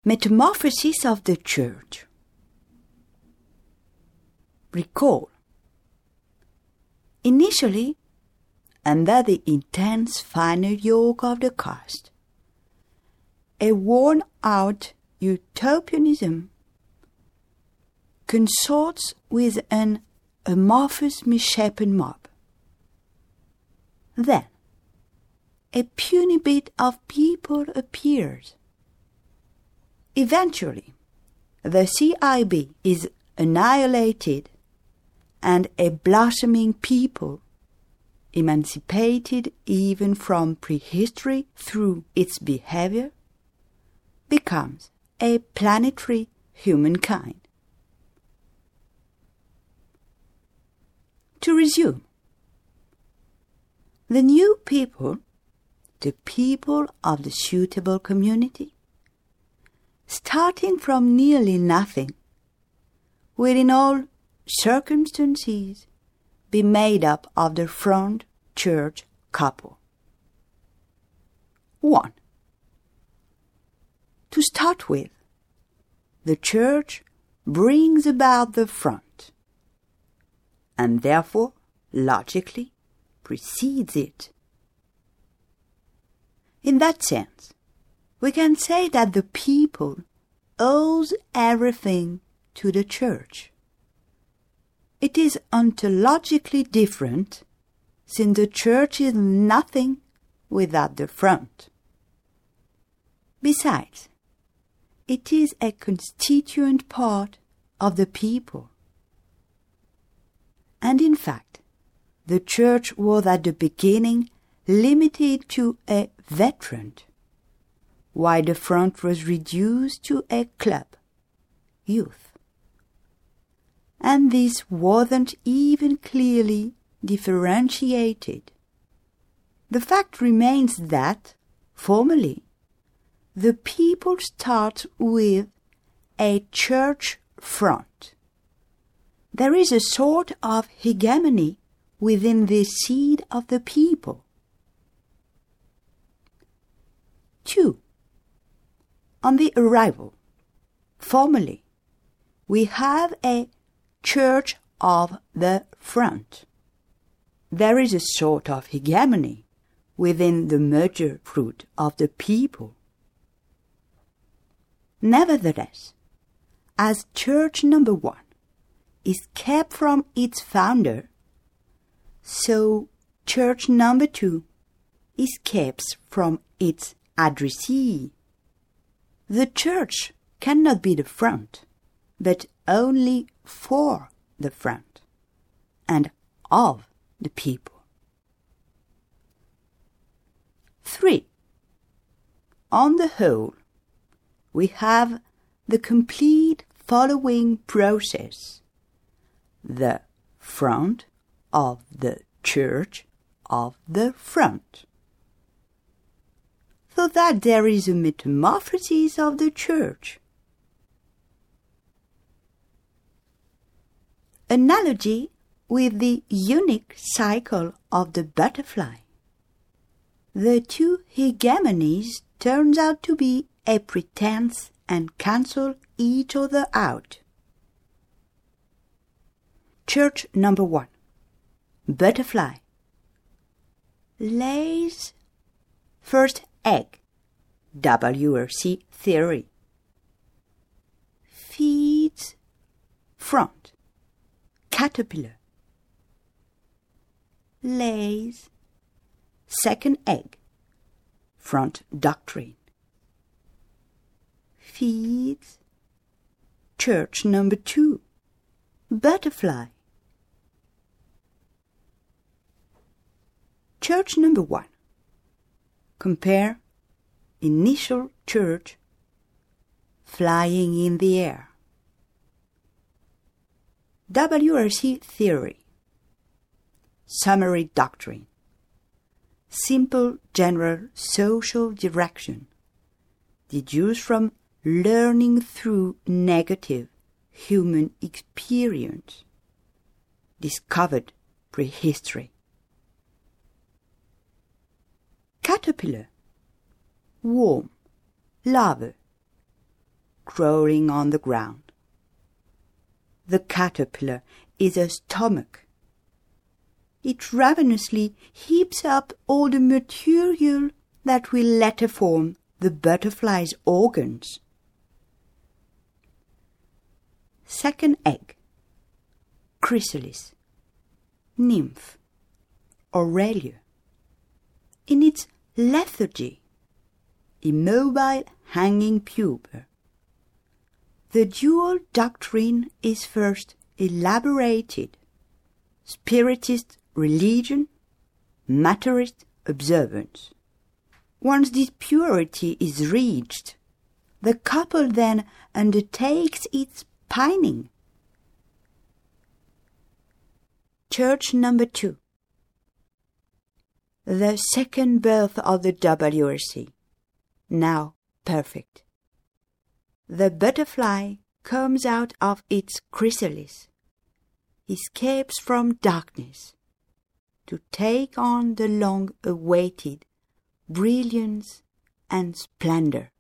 Metamorphosis of the Church. Recall. Initially, under the intense final yoke of the caste, a worn-out utopianism consorts with an amorphous misshapen mob. Then, a puny bit of people appears. Eventually, the CIB is annihilated and a blossoming people, emancipated even from prehistory through its behavior, becomes a planetary humankind. To resume, the new people, the people of the suitable community, starting from nearly nothing, will in all circumstances be made up of the front church couple. 1. To start with, the church brings about the front, and therefore, logically, precedes it. In that sense, we can say that the people owes everything to the church. It is ontologically different, since the church is nothing without the front. Besides, it is a constituent part of the people. And in fact, the church was at the beginning limited to a veteran, while the front was reduced to a club, youth. And this wasn't even clearly differentiated. The fact remains that, formally, the people start with a church front. There is a sort of hegemony within the seed of the people. 2. On the arrival, formally, we have a church of the front. There is a sort of hegemony within the major fruit of the people. Nevertheless, as church number 1 is kept from its founder, so church number 2 is kept from its addressee. The church cannot be the front, but only for the front, and of the people. 3. On the whole, we have the complete following process: the front of the church of the front, so that there is a metamorphosis of the church. Analogy with the unique cycle of the butterfly. The two hegemonies turns out to be a pretense and cancel each other out. Church number 1. Butterfly. Lays first egg. WRC theory. Feeds front. Caterpillar. Lays second egg. Front doctrine. Feeds church number 2. Butterfly. Church number 1. Compare initial church flying in the air. WRC theory. Summary doctrine. Simple general social direction deduced from learning through negative human experience. Discovered prehistory. Caterpillar. Worm. Larva. crawling on the ground. The caterpillar is a stomach. It ravenously heaps up all the material that will later form the butterfly's organs. Second egg. Chrysalis, nymph, Aurelia. In its lethargy, immobile hanging pupa, the dual doctrine is first elaborated: Spiritist religion, Materist observance. Once this purity is reached, the couple then undertakes its pining. Church number 2. The second birth of the WRC, now perfect. The butterfly comes out of its chrysalis, escapes from darkness, to take on the long-awaited brilliance and splendor.